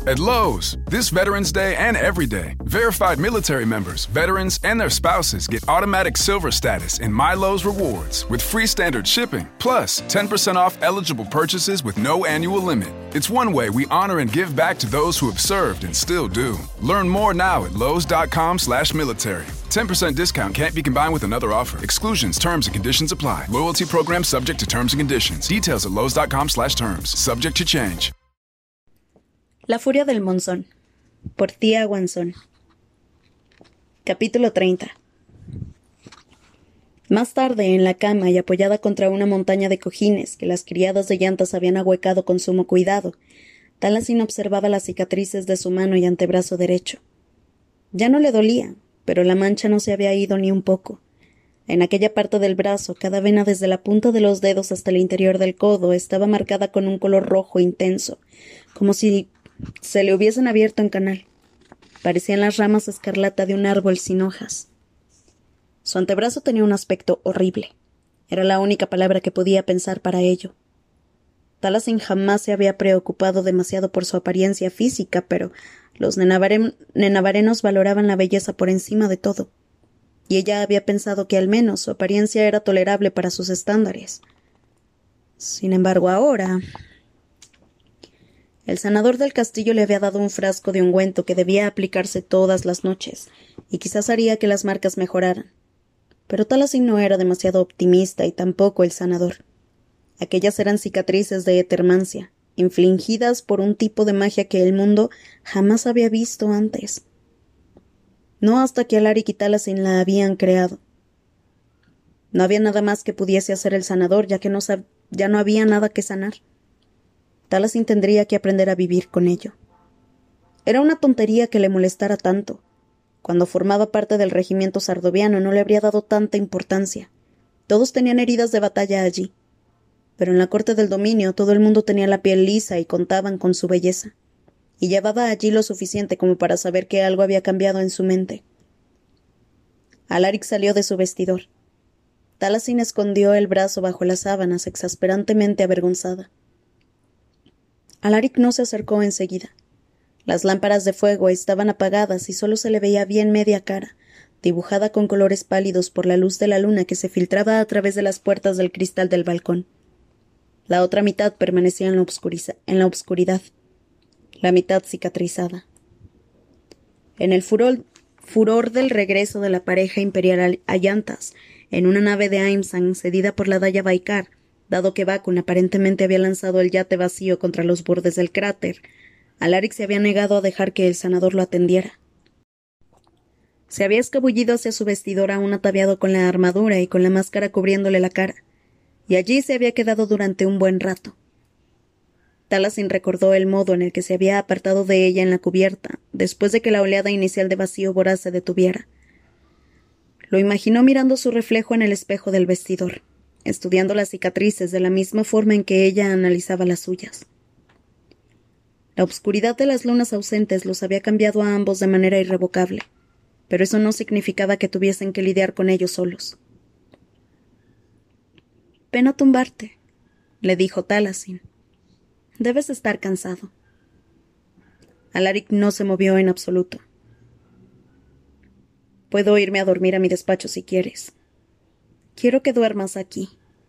At Lowe's, this Veterans Day and every day, verified military members, veterans, and their spouses get automatic silver status in My Lowe's Rewards with free standard shipping, plus 10% off eligible purchases with no annual limit. It's one way we honor and give back to those who have served and still do. Learn more now at lowes.com/military. 10% discount can't be combined with another offer. Exclusions, terms, and conditions apply. Loyalty program subject to terms and conditions. Details at lowes.com/terms. Subject to change. La furia del monzón, por Tía Guanzón. Capítulo 30. Más tarde, en la cama y apoyada contra una montaña de cojines que las criadas de llantas habían ahuecado con sumo cuidado, Taliesin observaba las cicatrices de su mano y antebrazo derecho. Ya no le dolía, pero la mancha no se había ido ni un poco. En aquella parte del brazo, cada vena desde la punta de los dedos hasta el interior del codo estaba marcada con un color rojo intenso, como si se le hubiesen abierto en canal. Parecían las ramas escarlata de un árbol sin hojas. Su antebrazo tenía un aspecto horrible. Era la única palabra que podía pensar para ello. Taliesin jamás se había preocupado demasiado por su apariencia física, pero los nenavarenos valoraban la belleza por encima de todo, y ella había pensado que al menos su apariencia era tolerable para sus estándares. Sin embargo, ahora el sanador del castillo le había dado un frasco de ungüento que debía aplicarse todas las noches, y quizás haría que las marcas mejoraran. Pero Taliesin no era demasiado optimista y tampoco el sanador. Aquellas eran cicatrices de etermancia, infligidas por un tipo de magia que el mundo jamás había visto antes. No hasta que Alaric y Taliesin la habían creado. No había nada más que pudiese hacer el sanador, ya no había nada que sanar. Taliesin tendría que aprender a vivir con ello. Era una tontería que le molestara tanto. Cuando formaba parte del regimiento sardoviano no le habría dado tanta importancia. Todos tenían heridas de batalla allí. Pero en la corte del dominio todo el mundo tenía la piel lisa y contaban con su belleza. Y llevaba allí lo suficiente como para saber que algo había cambiado en su mente. Alaric salió de su vestidor. Taliesin escondió el brazo bajo las sábanas, exasperantemente avergonzada. Alaric no se acercó enseguida. Las lámparas de fuego estaban apagadas y solo se le veía bien media cara, dibujada con colores pálidos por la luz de la luna que se filtraba a través de las puertas del cristal del balcón. La otra mitad permanecía en la obscuridad, la mitad cicatrizada. En el furor del regreso de la pareja imperial a llantas, en una nave de Aimsan cedida por la Daya Baikar, dado que Bakun aparentemente había lanzado el yate vacío contra los bordes del cráter, Alaric se había negado a dejar que el sanador lo atendiera. Se había escabullido hacia su vestidor aún ataviado con la armadura y con la máscara cubriéndole la cara, y allí se había quedado durante un buen rato. Taliesin recordó el modo en el que se había apartado de ella en la cubierta, después de que la oleada inicial de vacío voraz se detuviera. Lo imaginó mirando su reflejo en el espejo del vestidor, estudiando las cicatrices de la misma forma en que ella analizaba las suyas. La obscuridad de las lunas ausentes los había cambiado a ambos de manera irrevocable, pero eso no significaba que tuviesen que lidiar con ellos solos. «Ven a tumbarte», le dijo Taliesin. «Debes estar cansado». Alaric no se movió en absoluto. «Puedo irme a dormir a mi despacho si quieres. Quiero que duermas aquí».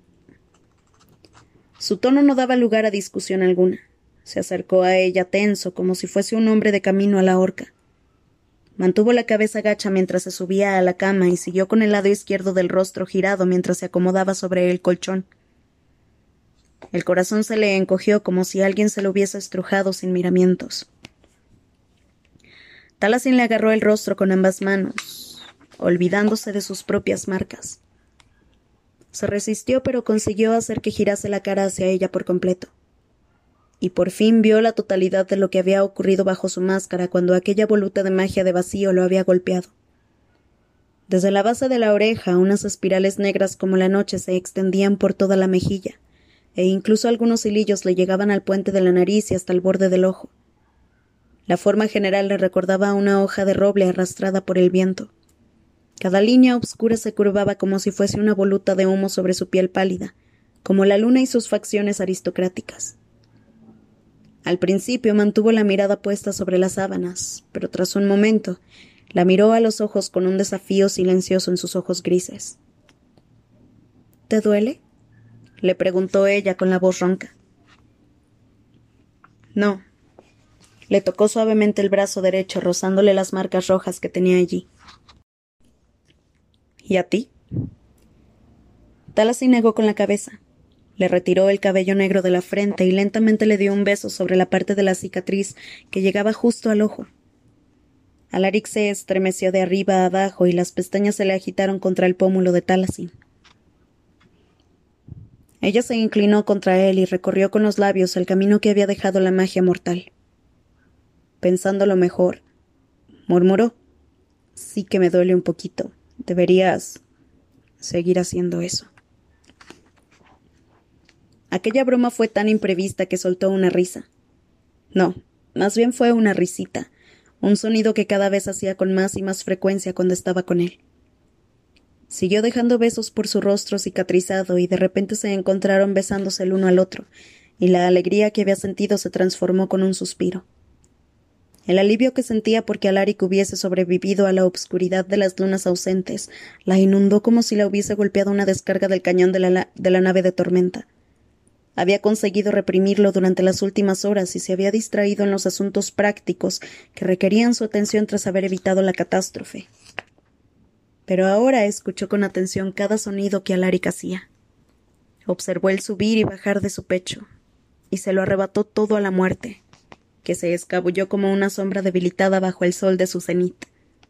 Su tono no daba lugar a discusión alguna. Se acercó a ella tenso, como si fuese un hombre de camino a la horca. Mantuvo la cabeza gacha mientras se subía a la cama y siguió con el lado izquierdo del rostro girado mientras se acomodaba sobre el colchón. El corazón se le encogió como si alguien se lo hubiese estrujado sin miramientos. Taliesin le agarró el rostro con ambas manos, olvidándose de sus propias marcas. Se resistió, pero consiguió hacer que girase la cara hacia ella por completo. Y por fin vio la totalidad de lo que había ocurrido bajo su máscara cuando aquella voluta de magia de vacío lo había golpeado. Desde la base de la oreja, unas espirales negras como la noche se extendían por toda la mejilla, e incluso algunos hilillos le llegaban al puente de la nariz y hasta el borde del ojo. La forma general le recordaba a una hoja de roble arrastrada por el viento. Cada línea oscura se curvaba como si fuese una voluta de humo sobre su piel pálida, como la luna y sus facciones aristocráticas. Al principio mantuvo la mirada puesta sobre las sábanas, pero tras un momento la miró a los ojos con un desafío silencioso en sus ojos grises. ¿Te duele?, le preguntó ella con la voz ronca. No. Le tocó suavemente el brazo derecho, rozándole las marcas rojas que tenía allí. ¿Y a ti? Talasyn negó con la cabeza. Le retiró el cabello negro de la frente y lentamente le dio un beso sobre la parte de la cicatriz que llegaba justo al ojo. Alaric se estremeció de arriba a abajo y las pestañas se le agitaron contra el pómulo de Talasyn. Ella se inclinó contra él y recorrió con los labios el camino que había dejado la magia mortal. Pensándolo mejor, murmuró: «Sí que me duele un poquito. Deberías seguir haciendo eso». Aquella broma fue tan imprevista que soltó una risa. No, más bien fue una risita, un sonido que cada vez hacía con más y más frecuencia cuando estaba con él. Siguió dejando besos por su rostro cicatrizado y de repente se encontraron besándose el uno al otro, y la alegría que había sentido se transformó con un suspiro. El alivio que sentía porque Alaric hubiese sobrevivido a la obscuridad de las lunas ausentes la inundó como si la hubiese golpeado una descarga del cañón de la nave de tormenta. Había conseguido reprimirlo durante las últimas horas y se había distraído en los asuntos prácticos que requerían su atención tras haber evitado la catástrofe. Pero ahora escuchó con atención cada sonido que Alaric hacía. Observó el subir y bajar de su pecho, y se lo arrebató todo a la muerte, que se escabulló como una sombra debilitada bajo el sol de su cenit.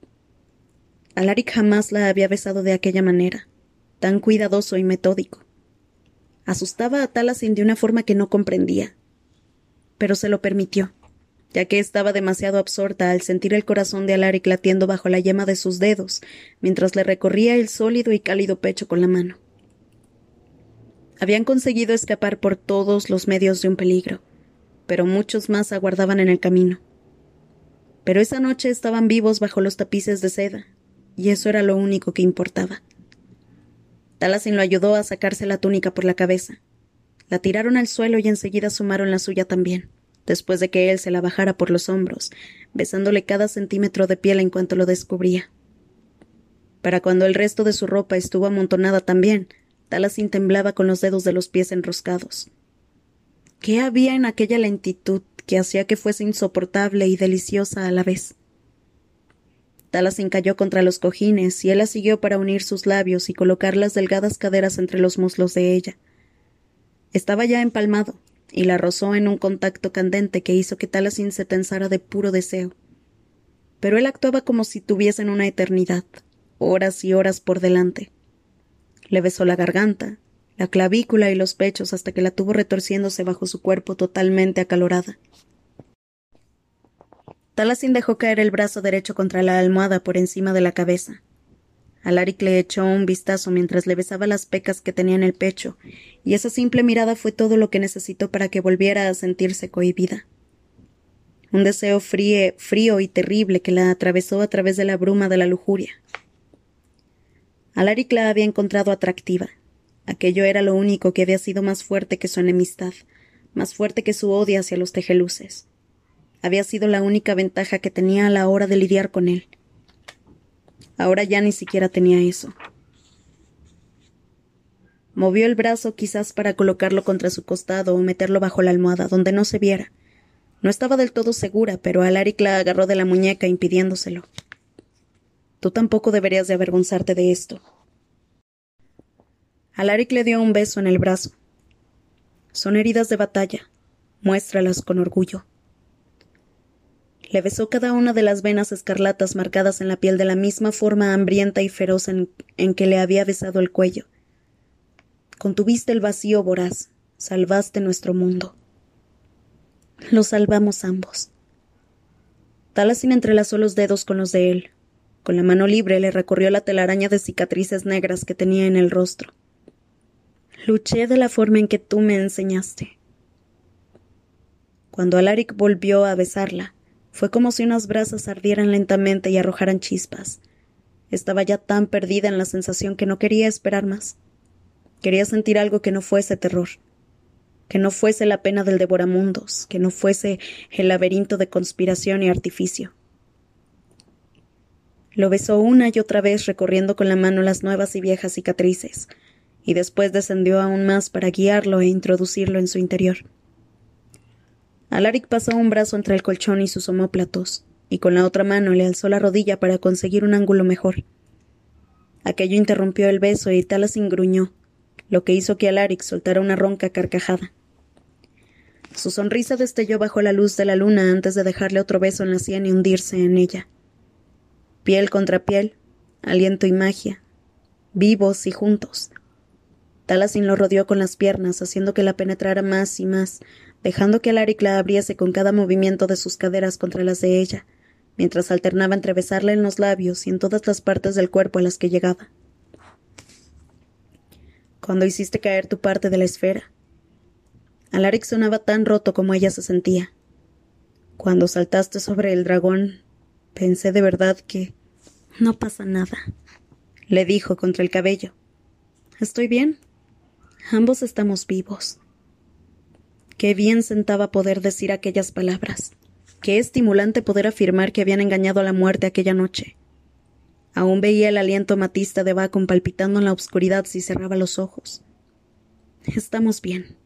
Alaric jamás la había besado de aquella manera, tan cuidadoso y metódico. Asustaba a Talasyn de una forma que no comprendía, pero se lo permitió, ya que estaba demasiado absorta al sentir el corazón de Alaric latiendo bajo la yema de sus dedos, mientras le recorría el sólido y cálido pecho con la mano. Habían conseguido escapar por todos los medios de un peligro, pero muchos más aguardaban en el camino. Pero esa noche estaban vivos bajo los tapices de seda, y eso era lo único que importaba. Talasyn lo ayudó a sacarse la túnica por la cabeza. La tiraron al suelo y enseguida asomaron la suya también, después de que él se la bajara por los hombros, besándole cada centímetro de piel en cuanto lo descubría. Para cuando el resto de su ropa estuvo amontonada también, Talasyn temblaba con los dedos de los pies enroscados. ¿Qué había en aquella lentitud que hacía que fuese insoportable y deliciosa a la vez? Talasyn cayó contra los cojines y él la siguió para unir sus labios y colocar las delgadas caderas entre los muslos de ella. Estaba ya empalmado, y la rozó en un contacto candente que hizo que Talasyn se tensara de puro deseo. Pero él actuaba como si tuviesen una eternidad, horas y horas por delante. Le besó la garganta, la clavícula y los pechos hasta que la tuvo retorciéndose bajo su cuerpo totalmente acalorada. Talasyn dejó caer el brazo derecho contra la almohada por encima de la cabeza. Alaric le echó un vistazo mientras le besaba las pecas que tenía en el pecho, y esa simple mirada fue todo lo que necesitó para que volviera a sentirse cohibida. Un deseo frío y terrible que la atravesó a través de la bruma de la lujuria. Alaric la había encontrado atractiva. Aquello era lo único que había sido más fuerte que su enemistad, más fuerte que su odio hacia los tejeluces. Había sido la única ventaja que tenía a la hora de lidiar con él. Ahora ya ni siquiera tenía eso. Movió el brazo quizás para colocarlo contra su costado o meterlo bajo la almohada, donde no se viera. No estaba del todo segura, pero Alaric la agarró de la muñeca impidiéndoselo. Tú tampoco deberías de avergonzarte de esto. Alaric le dio un beso en el brazo. Son heridas de batalla. Muéstralas con orgullo. Le besó cada una de las venas escarlatas marcadas en la piel de la misma forma hambrienta y feroz en que le había besado el cuello. Contuviste el vacío voraz, salvaste nuestro mundo. Lo salvamos ambos. Talasyn entrelazó los dedos con los de él. Con la mano libre le recorrió la telaraña de cicatrices negras que tenía en el rostro. Luché de la forma en que tú me enseñaste. Cuando Alaric volvió a besarla, fue como si unas brasas ardieran lentamente y arrojaran chispas. Estaba ya tan perdida en la sensación que no quería esperar más. Quería sentir algo que no fuese terror. que no fuese la pena del devoramundos, que no fuese el laberinto de conspiración y artificio. Lo besó una y otra vez recorriendo con la mano las nuevas y viejas cicatrices, y después descendió aún más para guiarlo e introducirlo en su interior. Alaric pasó un brazo entre el colchón y sus omóplatos, y con la otra mano le alzó la rodilla para conseguir un ángulo mejor. Aquello interrumpió el beso y Taliesin gruñó, lo que hizo que Alaric soltara una ronca carcajada. Su sonrisa destelló bajo la luz de la luna antes de dejarle otro beso en la sien y hundirse en ella. Piel contra piel, aliento y magia, vivos y juntos. Taliesin lo rodeó con las piernas, haciendo que la penetrara más y más, dejando que Alaric la abriese con cada movimiento de sus caderas contra las de ella, mientras alternaba entre besarle en los labios y en todas las partes del cuerpo a las que llegaba. Cuando hiciste caer tu parte de la esfera. Alaric sonaba tan roto como ella se sentía. Cuando saltaste sobre el dragón, pensé de verdad que no pasa nada, le dijo contra el cabello. Estoy bien. Ambos estamos vivos. Qué bien sentaba poder decir aquellas palabras. Qué estimulante poder afirmar que habían engañado a la muerte aquella noche. Aún veía el aliento matista de Bacon palpitando en la oscuridad si cerraba los ojos. Estamos bien.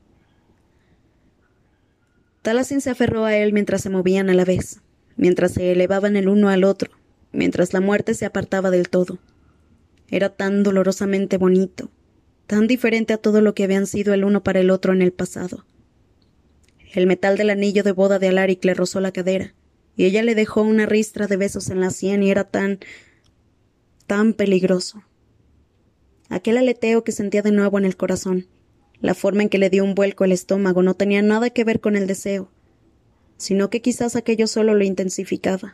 Taliesin se aferró a él mientras se movían a la vez, mientras se elevaban el uno al otro, mientras la muerte se apartaba del todo. Era tan dolorosamente bonito, tan diferente a todo lo que habían sido el uno para el otro en el pasado. El metal del anillo de boda de Alaric le rozó la cadera, y ella le dejó una ristra de besos en la sien y era tan peligroso. Aquel aleteo que sentía de nuevo en el corazón, la forma en que le dio un vuelco el estómago no tenía nada que ver con el deseo, sino que quizás aquello solo lo intensificaba.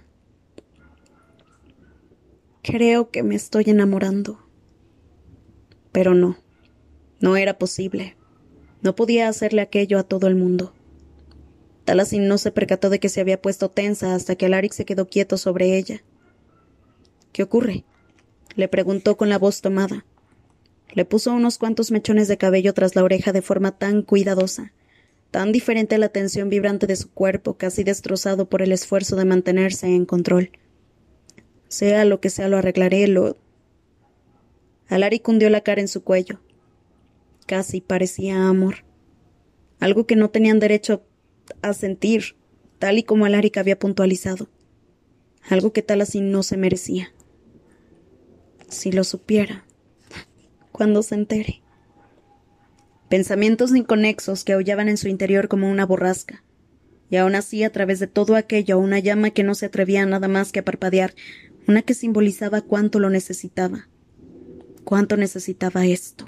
Creo que me estoy enamorando. Pero no era posible. No podía hacerle aquello a todo el mundo. Taliesin no se percató de que se había puesto tensa hasta que Alaric se quedó quieto sobre ella. ¿Qué ocurre?, le preguntó con la voz tomada. Le puso unos cuantos mechones de cabello tras la oreja de forma tan cuidadosa, tan diferente a la tensión vibrante de su cuerpo, casi destrozado por el esfuerzo de mantenerse en control. Sea lo que sea, lo arreglaré, Alaric hundió la cara en su cuello. Casi parecía amor. Algo que no tenían derecho a sentir, tal y como Alaric había puntualizado. Algo que Taliesin no se merecía. Si lo supiera. Cuando se entere. Pensamientos inconexos que aullaban en su interior como una borrasca. Y aún así, a través de todo aquello, una llama que no se atrevía a nada más que a parpadear, una que simbolizaba cuánto lo necesitaba. Cuánto necesitaba esto.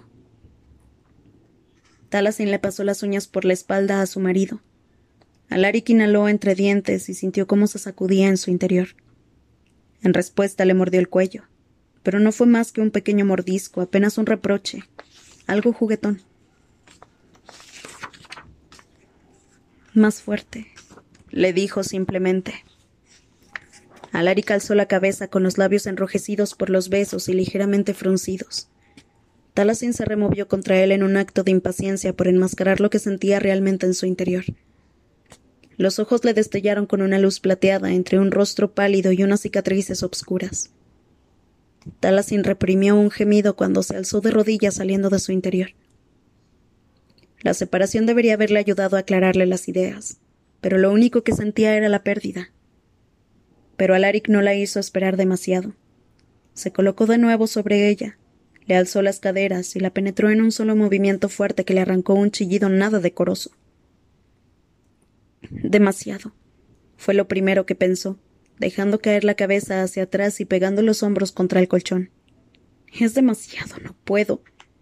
Taliesin le pasó las uñas por la espalda a su marido. Alaric inhaló entre dientes y sintió cómo se sacudía en su interior. En respuesta le mordió el cuello, pero no fue más que un pequeño mordisco, apenas un reproche, algo juguetón. Más fuerte, le dijo simplemente. Alaric alzó la cabeza con los labios enrojecidos por los besos y ligeramente fruncidos. Taliesin se removió contra él en un acto de impaciencia por enmascarar lo que sentía realmente en su interior. Los ojos le destellaron con una luz plateada entre un rostro pálido y unas cicatrices obscuras. Taliesin reprimió un gemido cuando se alzó de rodillas saliendo de su interior. La separación debería haberle ayudado a aclararle las ideas, pero lo único que sentía era la pérdida. Pero Alaric no la hizo esperar demasiado. Se colocó de nuevo sobre ella, le alzó las caderas y la penetró en un solo movimiento fuerte que le arrancó un chillido nada decoroso. Demasiado, fue lo primero que pensó, dejando caer la cabeza hacia atrás y pegando los hombros contra el colchón. Es demasiado, no puedo.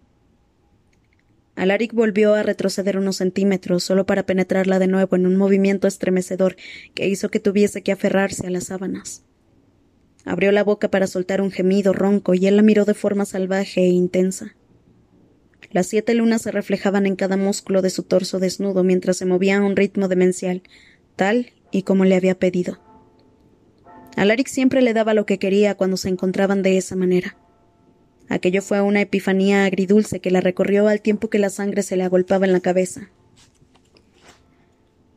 Alaric volvió a retroceder unos centímetros solo para penetrarla de nuevo en un movimiento estremecedor que hizo que tuviese que aferrarse a las sábanas. Abrió la boca para soltar un gemido ronco y él la miró de forma salvaje e intensa. Las 7 lunas se reflejaban en cada músculo de su torso desnudo mientras se movía a un ritmo demencial, tal y como le había pedido. Alaric siempre le daba lo que quería cuando se encontraban de esa manera. Aquello fue una epifanía agridulce que la recorrió al tiempo que la sangre se le agolpaba en la cabeza,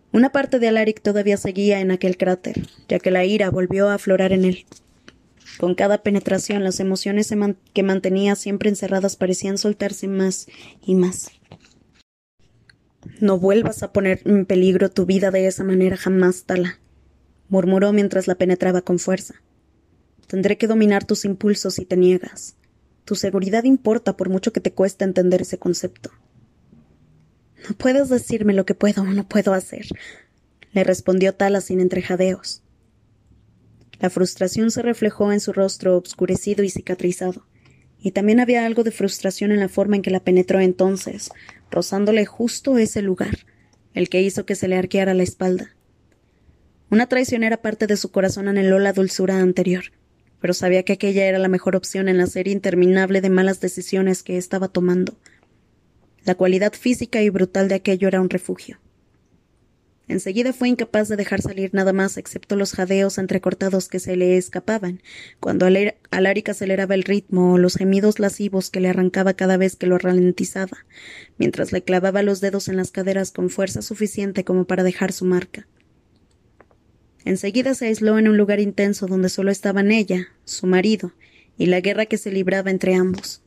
Una parte de Alaric todavía seguía en aquel cráter, ya que la ira volvió a aflorar en él. Con cada penetración, las emociones que mantenía siempre encerradas parecían soltarse más y más. «No vuelvas a poner en peligro tu vida de esa manera jamás, Tala», murmuró mientras la penetraba con fuerza. «Tendré que dominar tus impulsos si te niegas. Tu seguridad importa por mucho que te cueste entender ese concepto». «No puedes decirme lo que puedo o no puedo hacer», le respondió Tala sin entrejadeos. La frustración se reflejó en su rostro obscurecido y cicatrizado, y también había algo de frustración en la forma en que la penetró entonces, rozándole justo ese lugar, el que hizo que se le arqueara la espalda. Una traicionera parte de su corazón anheló la dulzura anterior, pero sabía que aquella era la mejor opción en la serie interminable de malas decisiones que estaba tomando. La cualidad física y brutal de aquello era un refugio. Enseguida fue incapaz de dejar salir nada más excepto los jadeos entrecortados que se le escapaban, cuando Alaric aceleraba el ritmo, o los gemidos lascivos que le arrancaba cada vez que lo ralentizaba, mientras le clavaba los dedos en las caderas con fuerza suficiente como para dejar su marca. Enseguida se aisló en un lugar intenso donde solo estaban ella, su marido, y la guerra que se libraba entre ambos.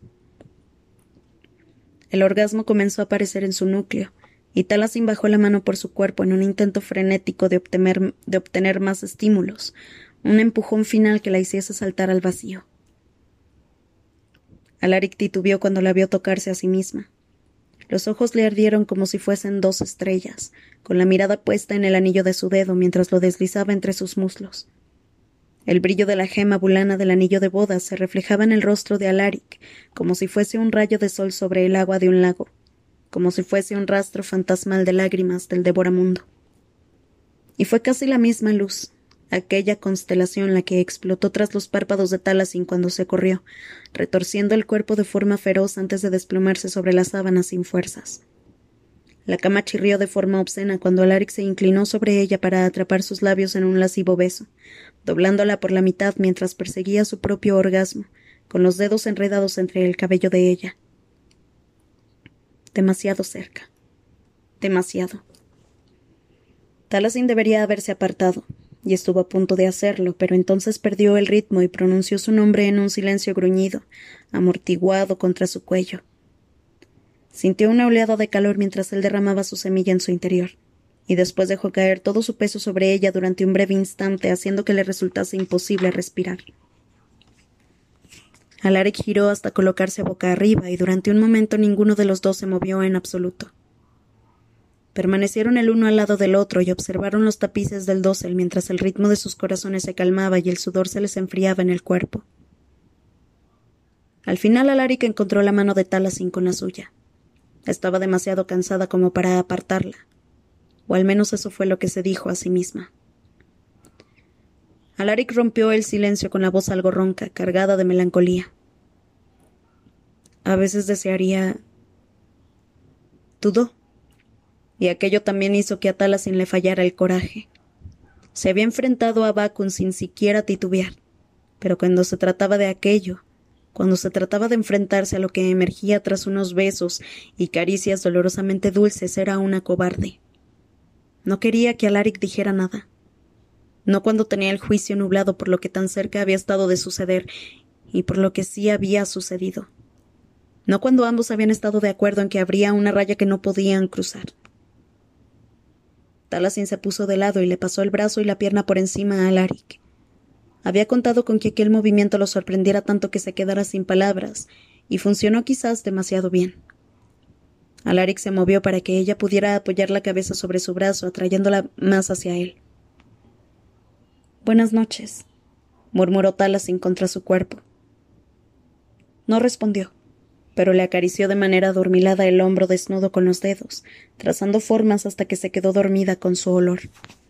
El orgasmo comenzó a aparecer en su núcleo, y Talasin bajó la mano por su cuerpo en un intento frenético de obtener más estímulos, un empujón final que la hiciese saltar al vacío. Alaric titubeó cuando la vio tocarse a sí misma. Los ojos le ardieron como si fuesen 2 estrellas, con la mirada puesta en el anillo de su dedo mientras lo deslizaba entre sus muslos. El brillo de la gema bulana del anillo de bodas se reflejaba en el rostro de Alaric, como si fuese un rayo de sol sobre el agua de un lago, como si fuese un rastro fantasmal de lágrimas del devoramundo. Y fue casi la misma luz, aquella constelación la que explotó tras los párpados de Talasin cuando se corrió, retorciendo el cuerpo de forma feroz antes de desplomarse sobre las sábanas sin fuerzas. La cama chirrió de forma obscena cuando Alaric se inclinó sobre ella para atrapar sus labios en un lascivo beso, doblándola por la mitad mientras perseguía su propio orgasmo, con los dedos enredados entre el cabello de ella. Demasiado cerca. Demasiado. Talasin debería haberse apartado, y estuvo a punto de hacerlo, pero entonces perdió el ritmo y pronunció su nombre en un silencio gruñido, amortiguado contra su cuello. Sintió una oleada de calor mientras él derramaba su semilla en su interior, y después dejó caer todo su peso sobre ella durante un breve instante, haciendo que le resultase imposible respirar. Alaric giró hasta colocarse boca arriba, y durante un momento ninguno de los dos se movió en absoluto. Permanecieron el uno al lado del otro y observaron los tapices del dosel mientras el ritmo de sus corazones se calmaba y el sudor se les enfriaba en el cuerpo. Al final Alaric encontró la mano de Talasin con la suya. Estaba demasiado cansada como para apartarla, o al menos eso fue lo que se dijo a sí misma. Alaric rompió el silencio con la voz algo ronca, cargada de melancolía. A veces desearía... Dudó, y aquello también hizo que a Talasin le fallara el coraje. Se había enfrentado a Vacun sin siquiera titubear, pero cuando se trataba de aquello, cuando se trataba de enfrentarse a lo que emergía tras unos besos y caricias dolorosamente dulces, era una cobarde. No quería que Alaric dijera nada. No cuando tenía el juicio nublado por lo que tan cerca había estado de suceder y por lo que sí había sucedido. No cuando ambos habían estado de acuerdo en que habría una raya que no podían cruzar. Talasin se puso de lado y le pasó el brazo y la pierna por encima a Alaric. Había contado con que aquel movimiento lo sorprendiera tanto que se quedara sin palabras, y funcionó quizás demasiado bien. Alaric se movió para que ella pudiera apoyar la cabeza sobre su brazo, atrayéndola más hacia él. «Buenas noches», murmuró Talasin contra su cuerpo. No respondió, pero le acarició de manera adormilada el hombro desnudo con los dedos, trazando formas hasta que se quedó dormida con su olor.